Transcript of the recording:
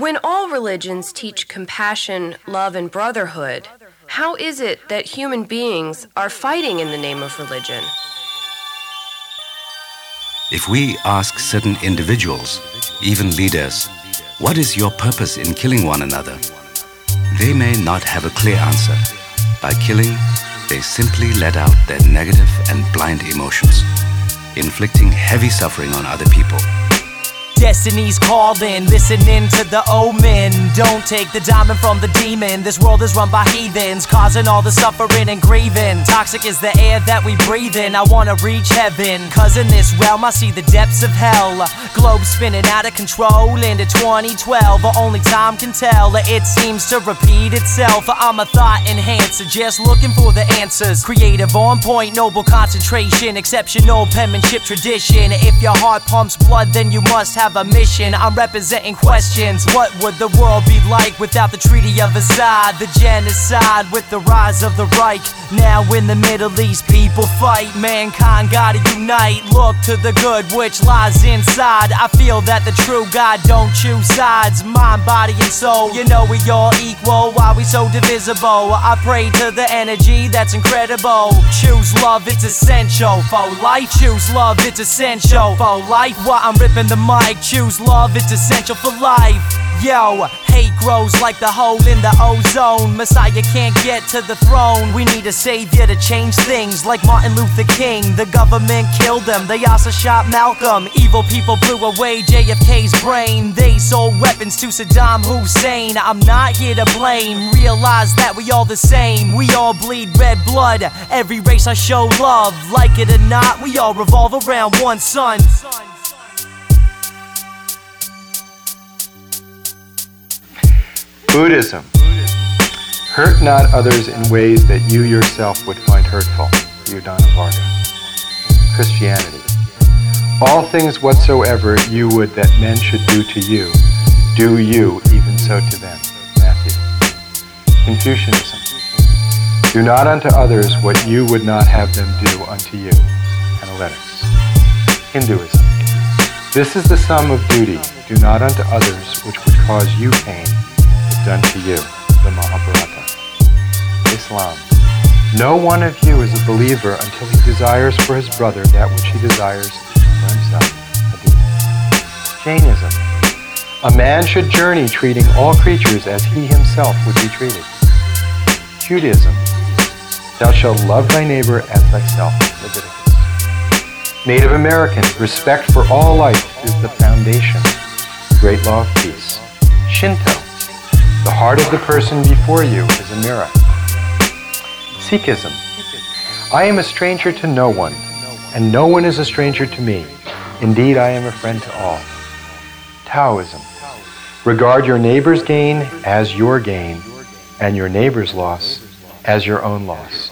When all religions teach compassion, love, and brotherhood, how is it that human beings are fighting in the name of religion? If we ask certain individuals, even leaders, what is your purpose in killing one another? They may not have a clear answer. By killing, they simply let out their negative and blind emotions, inflicting heavy suffering on other people. Destiny's calling, listening to the omen. Don't take the diamond from the demon. This world is run by heathens, causing all the suffering and grieving. Toxic is the air that we breathe in. I wanna reach heaven, cause in this realm I see the depths of hell. Globe spinning out of control into 2012. Only time can tell, it seems to repeat itself. I'm a thought enhancer, just looking for the answers. Creative, on point, noble concentration, exceptional penmanship tradition. If your heart pumps blood, then you must have a mission. I'm representing questions. What would the world be like without the Treaty of Versailles? The genocide with the rise of the Reich. Now in the Middle East people fight. Mankind gotta unite. Look to the good which lies inside. I feel that the true God don't choose sides. Mind, body, and soul, you know we all equal. Why we so divisible? I pray to the energy that's incredible. Choose love, it's essential for life. Choose love, it's essential for life. While I'm ripping the mic, choose love, it's essential for life. Yo, hate grows like the hole in the ozone. Messiah can't get to the throne. We need a savior to change things, like Martin Luther King. The government killed him, they also shot Malcolm. Evil people blew away JFK's brain. They sold weapons to Saddam Hussein. I'm not here to blame, realize that we all the same. We all bleed red blood, every race I show love. Like it or not, we all revolve around one sun. Buddhism. Hurt not others in ways that you yourself would find hurtful. Udana Varga. Christianity. All things whatsoever you would that men should do to you, do you even so to them. Matthew. Confucianism. Do not unto others what you would not have them do unto you. Analytics. Hinduism. This is the sum of duty. Do not unto others which would cause you pain done to you, the Mahabharata. Islam. No one of you is a believer until he desires for his brother that which he desires for himself. Hadith. Jainism. A man should journey treating all creatures as he himself would be treated. Judaism. Thou shalt love thy neighbor as thyself. Leviticus. Native American. Respect for all life is the foundation. Great law of peace. Shinto. The heart of the person before you is a mirror. Sikhism. I am a stranger to no one, and no one is a stranger to me. Indeed, I am a friend to all. Taoism. Regard your neighbor's gain as your gain, and your neighbor's loss as your own loss.